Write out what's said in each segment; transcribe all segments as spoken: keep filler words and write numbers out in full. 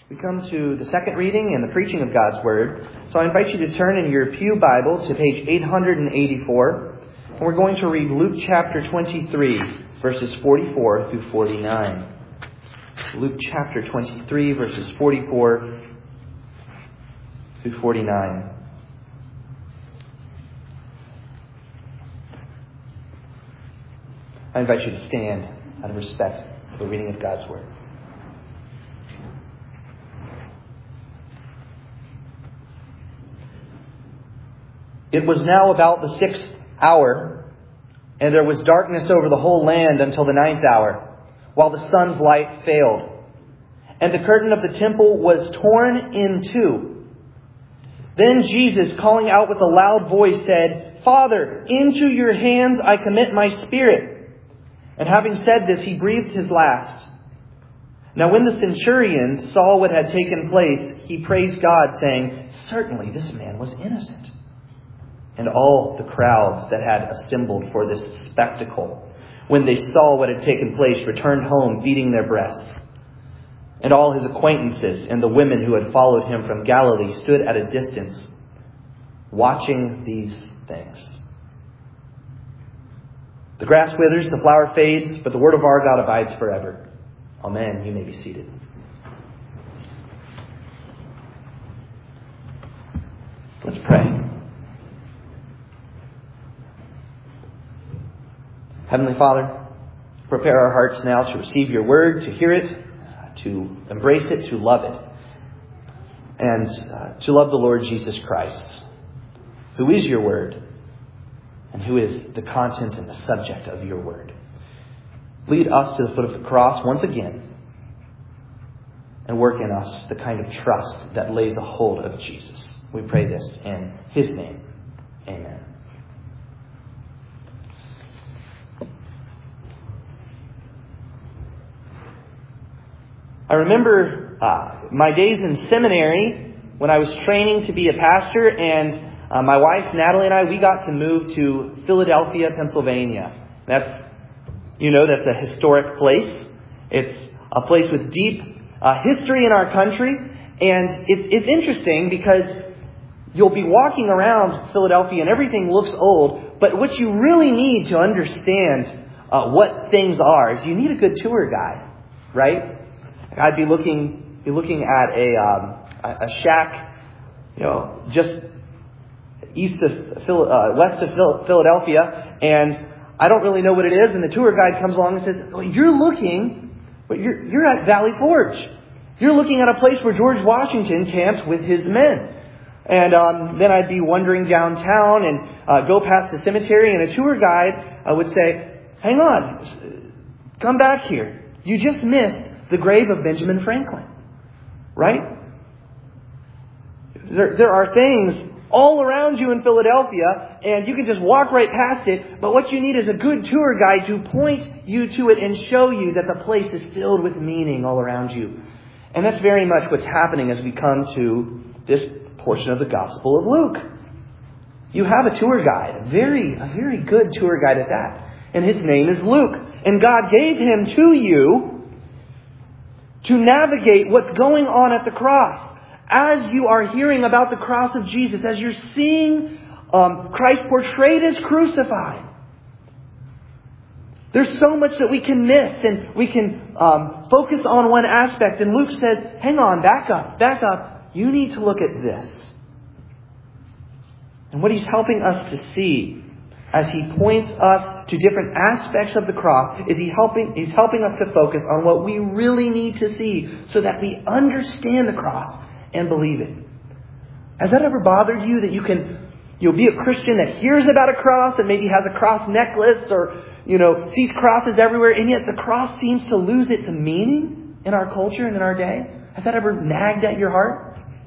We come to the second reading and the preaching of God's Word. So I invite you to turn in your pew Bible to page eight hundred eighty-four. And we're going to read Luke chapter twenty-three, verses forty-four through forty-nine. Luke chapter twenty-three, verses forty-four through forty-nine. I invite you to stand out of respect for the reading of God's Word. It was now about the sixth hour, and there was darkness over the whole land until the ninth hour, while the sun's light failed. And the curtain of the temple was torn in two. Then Jesus, calling out with a loud voice, said, "Father, into your hands I commit my spirit." And having said this, he breathed his last. Now when the centurion saw what had taken place, he praised God, saying, "Certainly this man was innocent." And all the crowds that had assembled for this spectacle, when they saw what had taken place, returned home, beating their breasts. And all his acquaintances and the women who had followed him from Galilee stood at a distance, watching these things. The grass withers, the flower fades, but the word of our God abides forever. Amen. You may be seated. Let's pray. Heavenly Father, prepare our hearts now to receive your word, to hear it, to embrace it, to love it, and uh, to love the Lord Jesus Christ, who is your word, and who is the content and the subject of your word. Lead us to the foot of the cross once again, and work in us the kind of trust that lays a hold of Jesus. We pray this in his name. Amen. I remember uh, my days in seminary when I was training to be a pastor, and uh, my wife, Natalie, and I, we got to move to Philadelphia, Pennsylvania. That's, you know, that's a historic place. It's a place with deep uh, history in our country, and it's, it's interesting because you'll be walking around Philadelphia and everything looks old, but what you really need to understand uh, what things are is you need a good tour guide, right? I'd be looking, be looking at a um, a, a shack, you know, just east of Phil, uh, west of Phil, Philadelphia, and I don't really know what it is. And the tour guide comes along and says, well, "You're looking, but you're you're at Valley Forge. You're looking at a place where George Washington camped with his men." And um, then I'd be wandering downtown and uh, go past the cemetery, and a tour guide uh, would say, "Hang on, come back here. You just missed the grave of Benjamin Franklin." Right? There, there are things all around you in Philadelphia, and you can just walk right past it, but what you need is a good tour guide to point you to it and show you that the place is filled with meaning all around you. And that's very much what's happening as we come to this portion of the Gospel of Luke. You have a tour guide, a very, a very good tour guide at that. And his name is Luke. And God gave him to you to navigate what's going on at the cross. As you are hearing about the cross of Jesus, as you're seeing um, Christ portrayed as crucified, there's so much that we can miss, and we can um, focus on one aspect. And Luke says, hang on, back up, back up. You need to look at this. And what he's helping us to see as he points us to different aspects of the cross, is he helping, he's helping us to focus on what we really need to see so that we understand the cross and believe it. Has that ever bothered you that you can, you'll be a Christian that hears about a cross and maybe has a cross necklace or, you know, sees crosses everywhere, and yet the cross seems to lose its meaning in our culture and in our day? Has that ever nagged at your heart?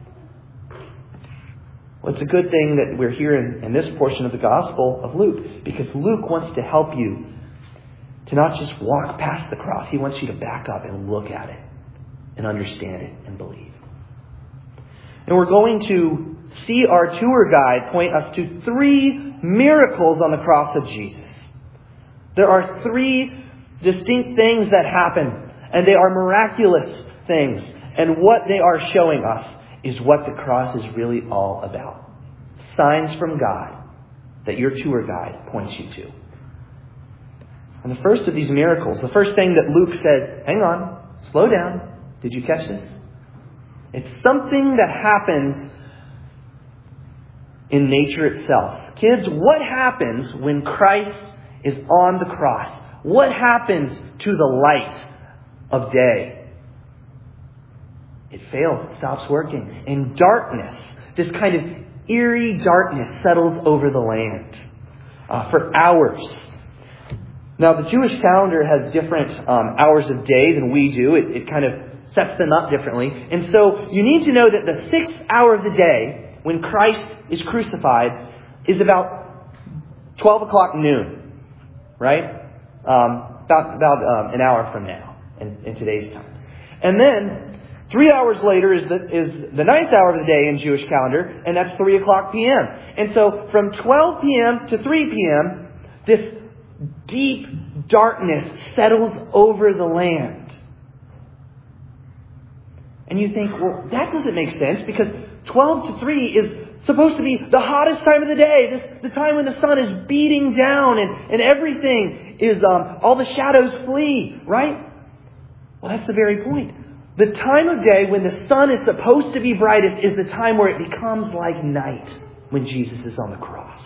Well, it's a good thing that we're here in, in this portion of the Gospel of Luke, because Luke wants to help you to not just walk past the cross. He wants you to back up and look at it and understand it and believe. And we're going to see our tour guide point us to three miracles on the cross of Jesus. There are three distinct things that happen, and they are miraculous things. And what they are showing us is what the cross is really all about. Signs from God that your tour guide points you to. And the first of these miracles, the first thing that Luke says, hang on, slow down. Did you catch this? It's something that happens in nature itself. Kids, what happens when Christ is on the cross? What happens to the light of day? It fails. It stops working. And darkness, this kind of eerie darkness, settles over the land uh, for hours. Now, the Jewish calendar has different um, hours of day than we do. It, it kind of sets them up differently. And so you need to know that the sixth hour of the day, when Christ is crucified, is about twelve o'clock noon. Right? Um, about about um, an hour from now in, in today's time. And then three hours later is the, is the ninth hour of the day in Jewish calendar, and that's three o'clock p.m. And so from twelve p.m. to three p.m., this deep darkness settles over the land. And you think, well, that doesn't make sense because twelve to three is supposed to be the hottest time of the day. This the time when the sun is beating down and, and everything is, um, all the shadows flee, right? Well, that's the very point. The time of day when the sun is supposed to be brightest is the time where it becomes like night when Jesus is on the cross.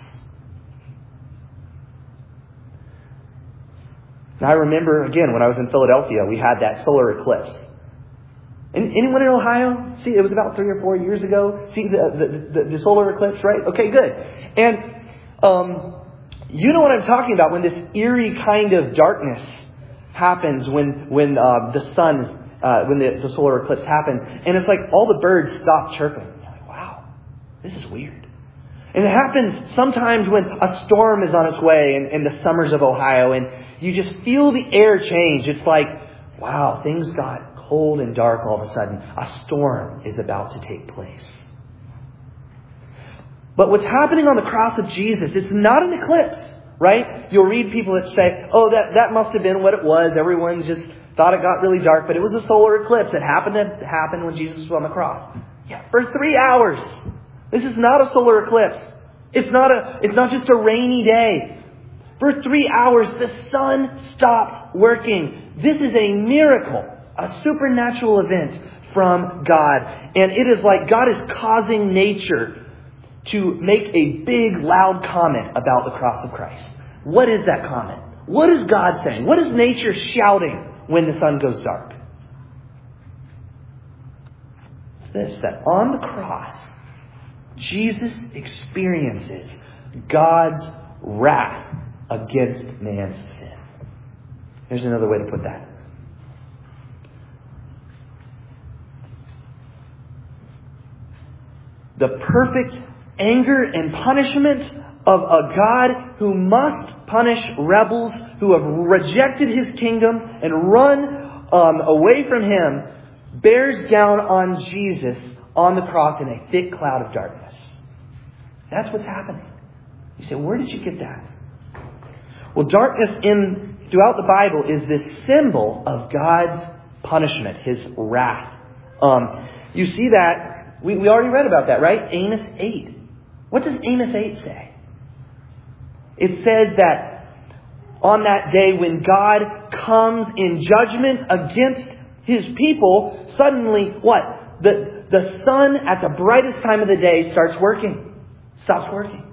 Now, I remember, again, when I was in Philadelphia, we had that solar eclipse. And anyone in Ohio? See, it was about three or four years ago. See the the, the, the solar eclipse, right? Okay, good. And um, you know what I'm talking about when this eerie kind of darkness happens when when uh, the sun, uh, when the, the solar eclipse happens. And it's like all the birds stop chirping. You're like, wow, this is weird. And it happens sometimes when a storm is on its way in, in the summers of Ohio. And you just feel the air change. It's like, wow, things got cold and dark all of a sudden. A storm is about to take place. But what's happening on the cross of Jesus, it's not an eclipse, right? You'll read people that say, oh, that, that must have been what it was. Everyone just thought it got really dark, but it was a solar eclipse. It happened to happen when Jesus was on the cross. Yeah, for three hours. This is not a solar eclipse. It's not a, it's not just a rainy day. For three hours, the sun stops working. This is a miracle. A supernatural event from God. And it is like God is causing nature to make a big, loud comment about the cross of Christ. What is that comment? What is God saying? What is nature shouting when the sun goes dark? It's this, that on the cross, Jesus experiences God's wrath against man's sin. Here's another way to put that. The perfect anger and punishment of a God who must punish rebels who have rejected His kingdom and run um, away from Him bears down on Jesus on the cross in a thick cloud of darkness. That's what's happening. You say, where did you get that? Well, darkness in throughout the Bible is this symbol of God's punishment, His wrath. Um, you see that. We, we already read about that, right? Amos eight. What does Amos eight say? It says that on that day when God comes in judgment against His people, suddenly, what? The, the sun at the brightest time of the day starts working. Stops working.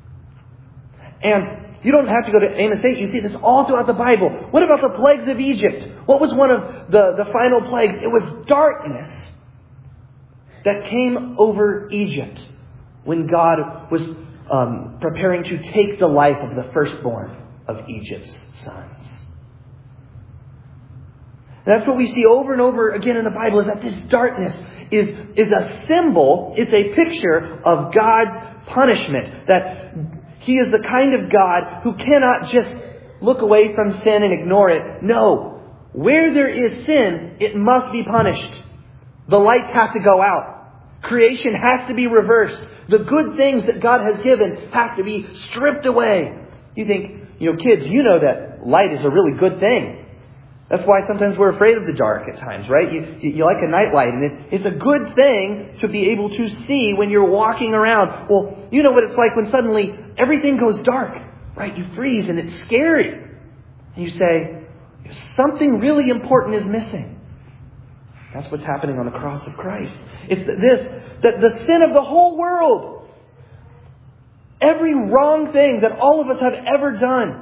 And you don't have to go to Amos eight. You see this all throughout the Bible. What about the plagues of Egypt? What was one of the, the final plagues? It was darkness that came over Egypt when God was um, preparing to take the life of the firstborn of Egypt's sons. And that's what we see over and over again in the Bible, is that this darkness is, is a symbol, it's a picture of God's punishment. That He is the kind of God who cannot just look away from sin and ignore it. No, where there is sin, it must be punished. The lights have to go out. Creation has to be reversed. The good things that God has given have to be stripped away. You think, you know, kids, you know that light is a really good thing. That's why sometimes we're afraid of the dark at times, right? You, you, you like a nightlight, and it, it's a good thing to be able to see when you're walking around. Well, you know what it's like when suddenly everything goes dark, right? You freeze, and it's scary. And you say, something really important is missing. That's what's happening on the cross of Christ. It's this, that the sin of the whole world, every wrong thing that all of us have ever done,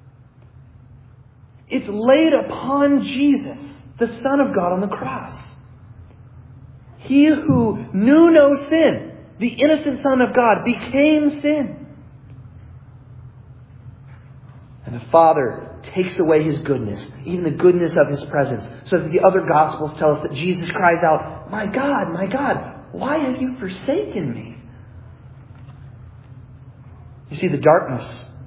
it's laid upon Jesus, the Son of God, on the cross. He who knew no sin, the innocent Son of God, became sin. And the Father takes away His goodness, even the goodness of His presence, so that the other Gospels tell us that Jesus cries out, "My God, my God, why have you forsaken me?" You see, the darkness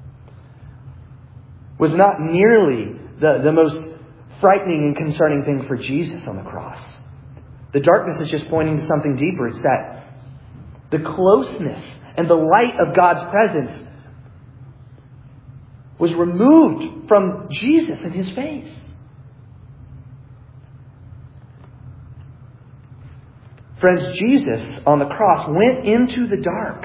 was not nearly the, the most frightening and concerning thing for Jesus on the cross. The darkness is just pointing to something deeper. It's that the closeness and the light of God's presence was removed from Jesus and His face. Friends, Jesus on the cross went into the dark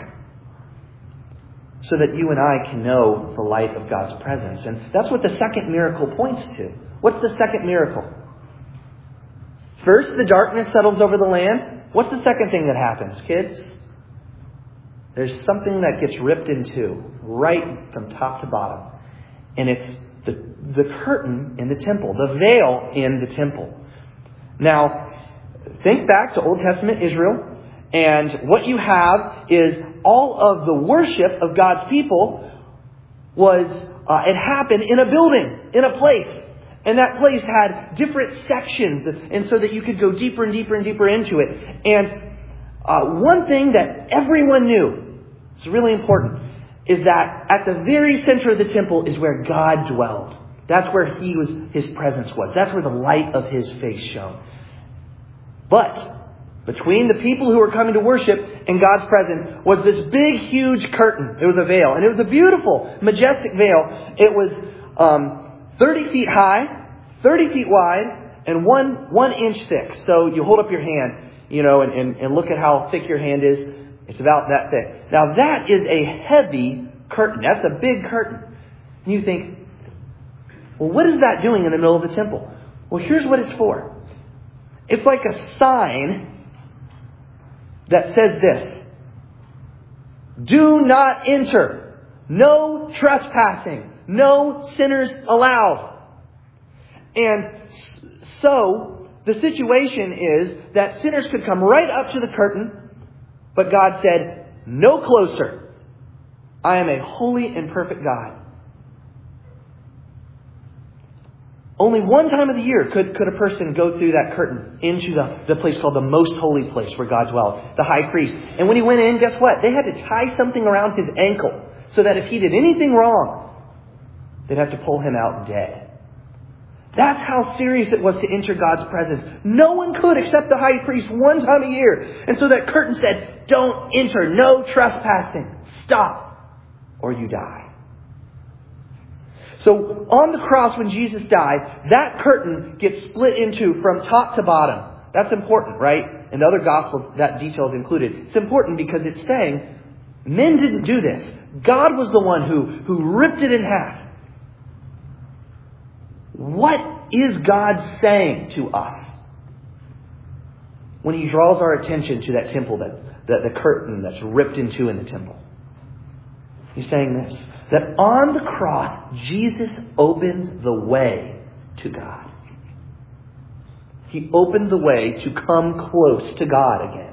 so that you and I can know the light of God's presence. And that's what the second miracle points to. What's the second miracle? First, the darkness settles over the land. What's the second thing that happens, kids? There's something that gets ripped in two, right from top to bottom. And it's the, the curtain in the temple, the veil in the temple. Now, think back to Old Testament Israel, and what you have is all of the worship of God's people was, uh, it happened in a building, in a place. And that place had different sections, and so that you could go deeper and deeper and deeper into it. And uh, one thing that everyone knew, it's really important, is that at the very center of the temple is where God dwelled. That's where He was, His presence was. That's where the light of His face shone. But between the people who were coming to worship and God's presence was this big, huge curtain. It was a veil. And it was a beautiful, majestic veil. It was um, thirty feet high, thirty feet wide, and one one inch thick. So you hold up your hand, you know, and, and, and look at how thick your hand is. It's about that thick. Now that is a heavy curtain. That's a big curtain. And you think, well, what is that doing in the middle of the temple? Well, here's what it's for. It's like a sign that says this: do not enter. No trespassing. No sinners allowed. And so the situation is that sinners could come right up to the curtain, but God said, no closer. I am a holy and perfect God. Only one time of the year could, could a person go through that curtain into the, the place called the most holy place where God dwelled, the high priest. And when he went in, guess what? They had to tie something around his ankle so that if he did anything wrong, they'd have to pull him out dead. That's how serious it was to enter God's presence. No one could except the high priest one time a year. And so that curtain said, don't enter, no trespassing, stop, or you die. So on the cross when Jesus dies, that curtain gets split into from top to bottom. That's important, right? In the other Gospels, that detail is included. It's important because it's saying, men didn't do this. God was the one who, who ripped it in half. What is God saying to us when He draws our attention to that temple, that, that the curtain that's ripped in two in the temple? He's saying this, that on the cross, Jesus opened the way to God. He opened the way to come close to God again.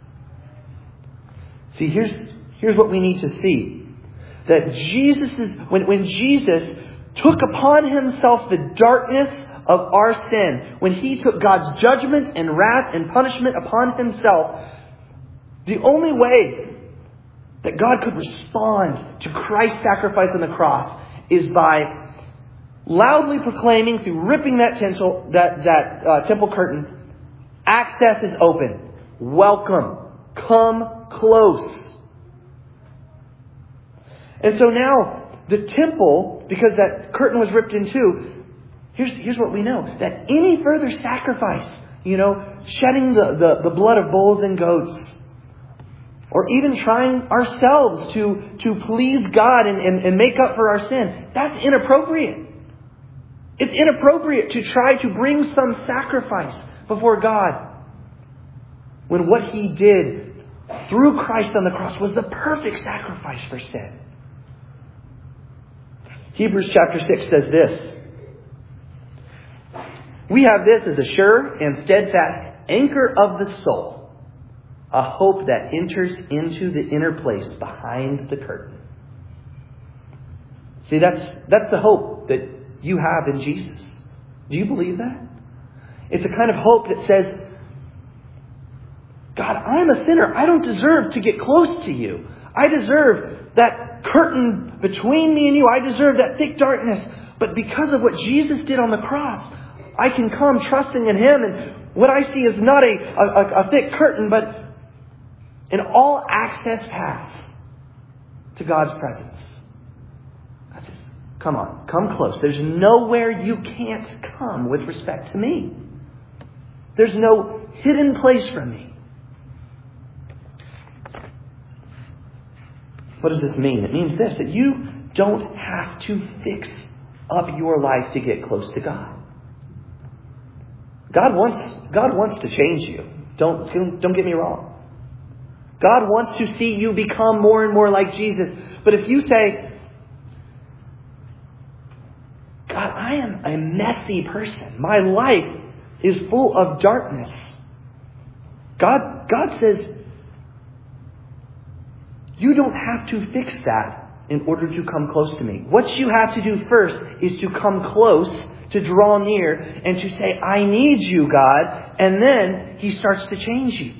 See, here's, here's what we need to see. That Jesus is, when, when Jesus took upon Himself the darkness of our sin, when He took God's judgment and wrath and punishment upon Himself, the only way that God could respond to Christ's sacrifice on the cross is by loudly proclaiming, through ripping that temple, that, that uh, temple curtain, access is open. Welcome. Come close. And so now, the temple, because that curtain was ripped in two, Here's, here's what we know. That any further sacrifice, you know, shedding the, the, the blood of bulls and goats, or even trying ourselves to, to please God and, and, and make up for our sin, that's inappropriate. It's inappropriate to try to bring some sacrifice before God when what He did through Christ on the cross was the perfect sacrifice for sin. Hebrews chapter six says this: "We have this as a sure and steadfast anchor of the soul, a hope that enters into the inner place behind the curtain." See, that's that's the hope that you have in Jesus. Do you believe that? It's a kind of hope that says, God, I'm a sinner. I don't deserve to get close to you. I deserve that curtain between me and you. I deserve that thick darkness. But because of what Jesus did on the cross, I can come trusting in Him. And what I see is not a, a, a thick curtain, but an all access path to God's presence. That's just, come on, come close. There's nowhere you can't come with respect to me. There's no hidden place from me. What does this mean? It means this, that you don't have to fix up your life to get close to God. God wants, God wants to change you. Don't, don't get me wrong. God wants to see you become more and more like Jesus. But if you say, God, I am a messy person. My life is full of darkness. God, God says, you don't have to fix that in order to come close to me. What you have to do first is to come close, to draw near, and to say, I need you, God. And then He starts to change you.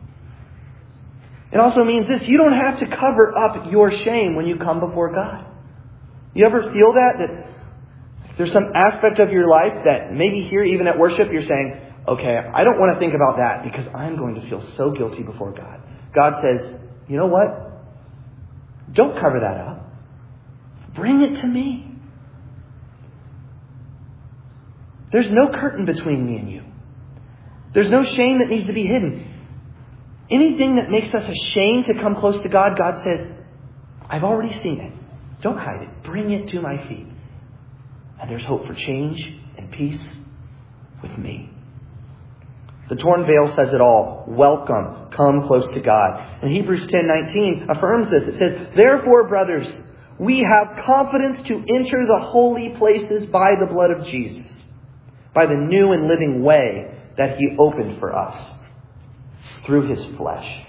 It also means this: you don't have to cover up your shame when you come before God. You ever feel that? That there's some aspect of your life that maybe here, even at worship, you're saying, okay, I don't want to think about that because I'm going to feel so guilty before God. God says, you know what? Don't cover that up. Bring it to me. There's no curtain between me and you. There's no shame that needs to be hidden. Anything that makes us ashamed to come close to God, God says, I've already seen it. Don't hide it. Bring it to my feet. And there's hope for change and peace with me. The torn veil says it all. Welcome. Come close to God. And Hebrews ten nineteen affirms this. It says, therefore, brothers, we have confidence to enter the holy places by the blood of Jesus, by the new and living way that He opened for us through His flesh.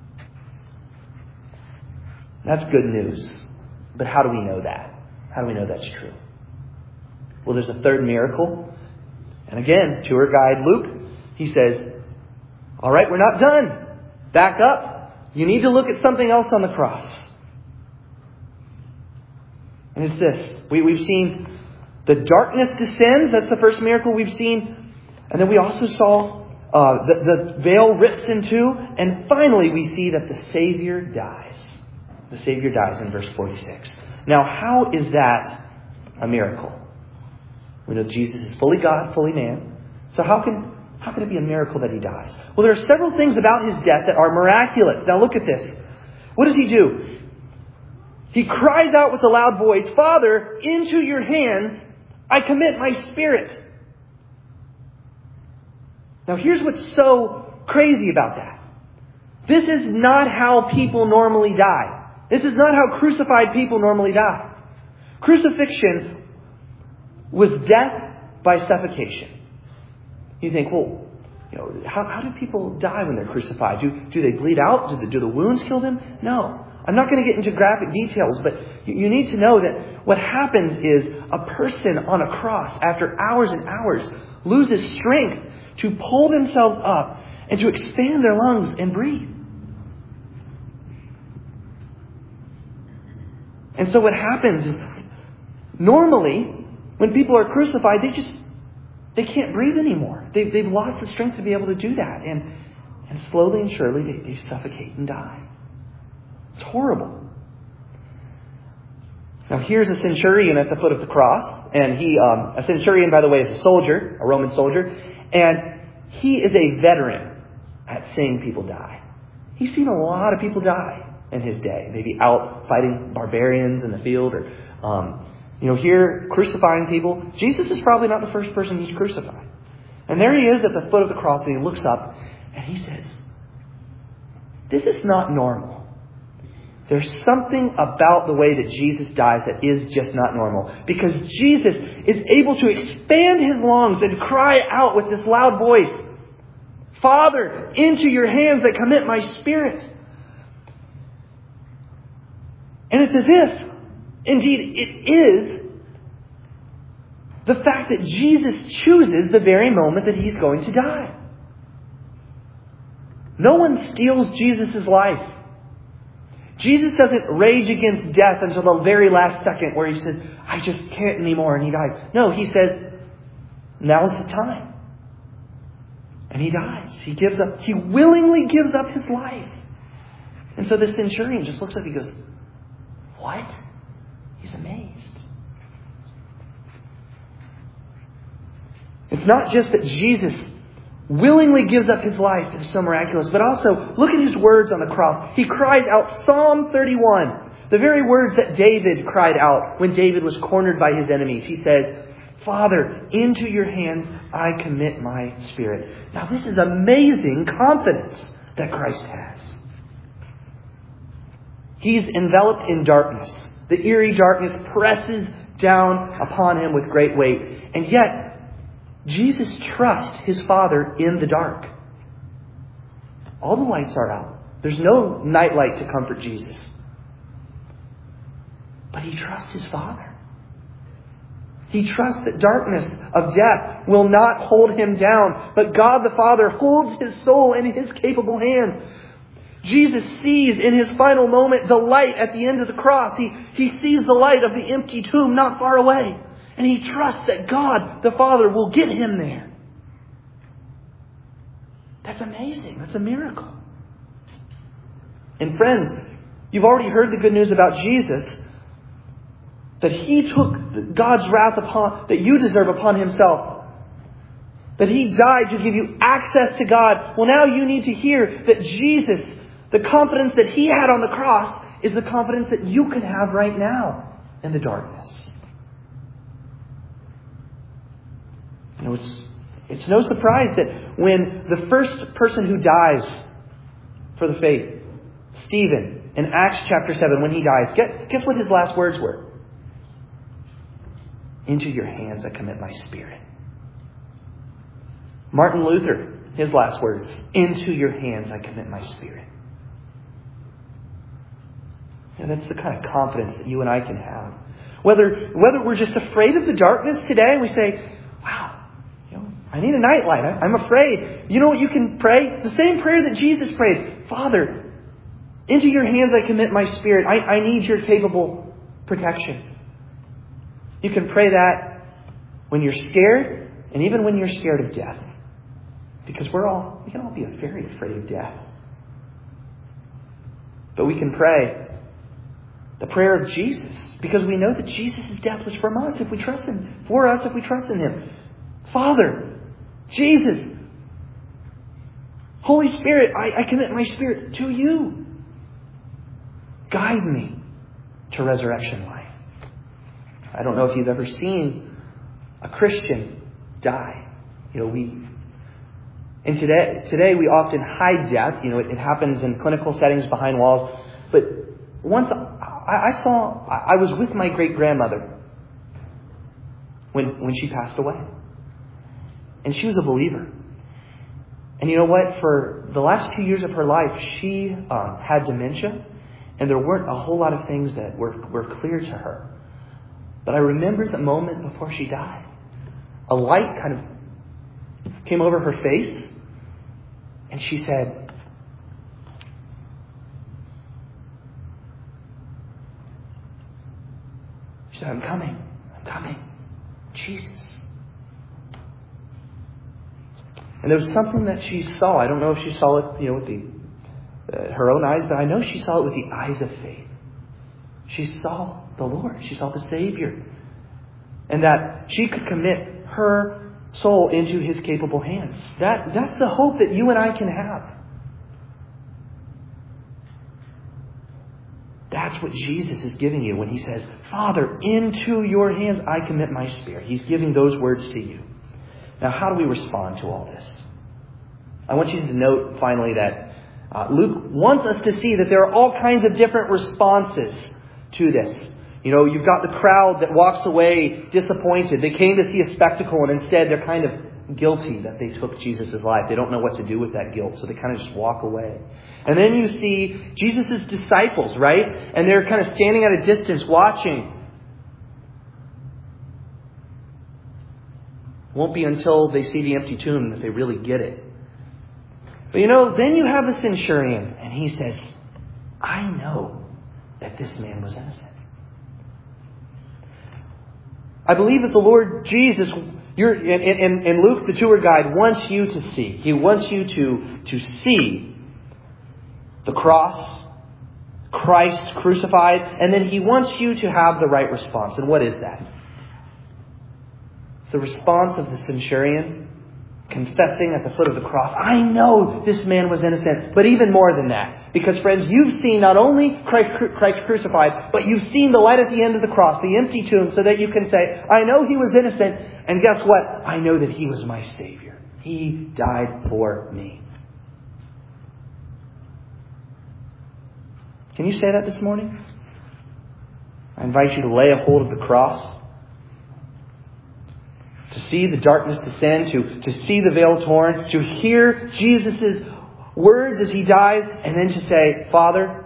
That's good news. But how do we know that? How do we know that's true? Well, there's a third miracle. And again, tour guide Luke, he says, all right, we're not done. Back up. You need to look at something else on the cross. And it's this. We, we've seen the darkness descends. That's the first miracle we've seen. And then we also saw uh, the, the veil rips in two. And finally, we see that the Savior dies. The Savior dies in verse forty-six. Now, how is that a miracle? We know Jesus is fully God, fully man. So how can how can it be a miracle that He dies? Well, there are several things about His death that are miraculous. Now look at this. What does He do? He cries out with a loud voice, Father, into your hands I commit my spirit. Now here's what's so crazy about that. This is not how people normally die. This is not how crucified people normally die. Crucifixion was death by suffocation. You think, well, you know, how, how do people die when they're crucified? Do, do they bleed out? Do the, do the wounds kill them? No. I'm not going to get into graphic details, but you, you need to know that what happens is a person on a cross, after hours and hours, loses strength to pull themselves up and to expand their lungs and breathe. And so what happens is, normally, when people are crucified, they just, they can't breathe anymore. They've, they've lost the strength to be able to do that. And, and slowly and surely, they, they suffocate and die. It's horrible. Now here's a centurion at the foot of the cross. And he, um, a centurion, by the way, is a soldier, a Roman soldier. And he is a veteran at seeing people die. He's seen a lot of people die in his day. Maybe out fighting barbarians in the field, or, um, you know, here crucifying people. Jesus is probably not the first person he's crucified. And there he is at the foot of the cross, and he looks up and he says, this is not normal. There's something about the way that Jesus dies that is just not normal. Because Jesus is able to expand his lungs and cry out with this loud voice, Father, into your hands I commit my spirit. And it's as if, indeed it is, the fact that Jesus chooses the very moment that he's going to die. No one steals Jesus' life. Jesus doesn't rage against death until the very last second where he says, I just can't anymore, and he dies. No, he says, now's the time. And he dies. He gives up. He willingly gives up his life. And so the centurion just looks up and he goes, what? He's amazed. It's not just that Jesus willingly gives up his life that is so miraculous, but also look at his words on the cross. He cries out Psalm thirty-one, the very words that David cried out when David was cornered by his enemies. He said, Father, into your hands I commit my spirit. Now this is amazing confidence that Christ has. He's enveloped in darkness. The eerie darkness presses down upon him with great weight. And yet, Jesus trusts his Father in the dark. All the lights are out. There's no nightlight to comfort Jesus. But he trusts his Father. He trusts that darkness of death will not hold him down, but God the Father holds his soul in his capable hands. Jesus sees in his final moment the light at the end of the cross. He, he sees the light of the empty tomb not far away. And he trusts that God the Father will get him there. That's amazing. That's a miracle. And friends, you've already heard the good news about Jesus. That he took God's wrath upon, that you deserve upon himself. That he died to give you access to God. Well, now you need to hear that Jesus, the confidence that he had on the cross, is the confidence that you can have right now in the darkness. You know, it's, it's no surprise that when the first person who dies for the faith, Stephen, in Acts chapter seven, when he dies, guess, guess what his last words were? Into your hands I commit my spirit. Martin Luther, his last words, into your hands I commit my spirit. And that's the kind of confidence that you and I can have. Whether, whether we're just afraid of the darkness today, we say, wow, you know, I need a nightlight. I, I'm afraid. You know what you can pray? The same prayer that Jesus prayed. Father, into your hands I commit my spirit. I, I need your capable protection. You can pray that when you're scared, and even when you're scared of death. Because we're all, we can all be very afraid of death. But we can pray the prayer of Jesus, because we know that Jesus' death was from us if we trust him, for us if we trust in him. Father, Jesus, Holy Spirit, I, I commit my spirit to you. Guide me to resurrection life. I don't know if you've ever seen a Christian die. You know, we, and today, today we often hide death. You know, it, it happens in clinical settings behind walls. But once I, I saw, I was with my great-grandmother when, when she passed away. And she was a believer. And you know what? For the last two years of her life, she um, had dementia. And there weren't a whole lot of things that were, were clear to her. But I remember the moment before she died. A light kind of came over her face. And she said, She said, I'm coming. I'm coming. Jesus. And there was something that she saw. I don't know if she saw it, you know, with the, uh, her own eyes, but I know she saw it with the eyes of faith. She saw the Lord. She saw the Savior. And that she could commit her soul into His capable hands. That, that's the hope that you and I can have. That's what Jesus is giving you when He says, Father, into your hands I commit my spirit. He's giving those words to you. Now, how do we respond to all this? I want you to note finally that uh, Luke wants us to see that there are all kinds of different responses to this. You know, you've got the crowd that walks away disappointed. They came to see a spectacle, and instead they're kind of guilty that they took Jesus' life. They don't know what to do with that guilt, so they kind of just walk away. And then you see Jesus' disciples, right? And they're kind of standing at a distance watching. It won't be until they see the empty tomb that they really get it. But you know, then you have the centurion, and he says, I know that this man was innocent. I believe that the Lord Jesus, you're, in, in, in Luke, the tour guide, wants you to see. He wants you to, to see the cross, Christ crucified, and then He wants you to have the right response. And what is that? It's the response of the centurion, confessing at the foot of the cross, I know this man was innocent. But even more than that. Because friends, you've seen not only Christ, Christ crucified, but you've seen the light at the end of the cross, the empty tomb, so that you can say, I know He was innocent. And guess what? I know that He was my Savior. He died for me. Can you say that this morning? I invite you to lay a hold of the cross. To see the darkness descend, to, to see the veil torn, to hear Jesus' words as He dies, and then to say, Father,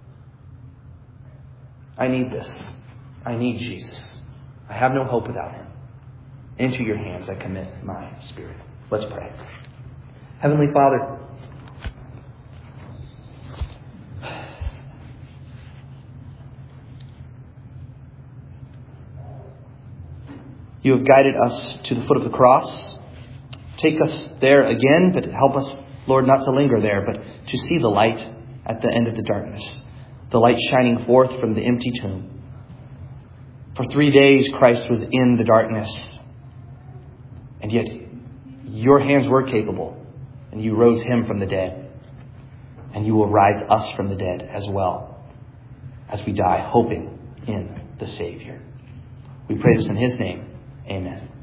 I need this. I need Jesus. I have no hope without Him. Into your hands I commit my spirit. Let's pray. Heavenly Father, You have guided us to the foot of the cross. Take us there again, but help us, Lord, not to linger there, but to see the light at the end of the darkness. The light shining forth from the empty tomb. For three days Christ was in the darkness. And yet your hands were capable, and you rose Him from the dead. And you will rise us from the dead as well, as we die hoping in the Savior. We pray this in His name. Amen.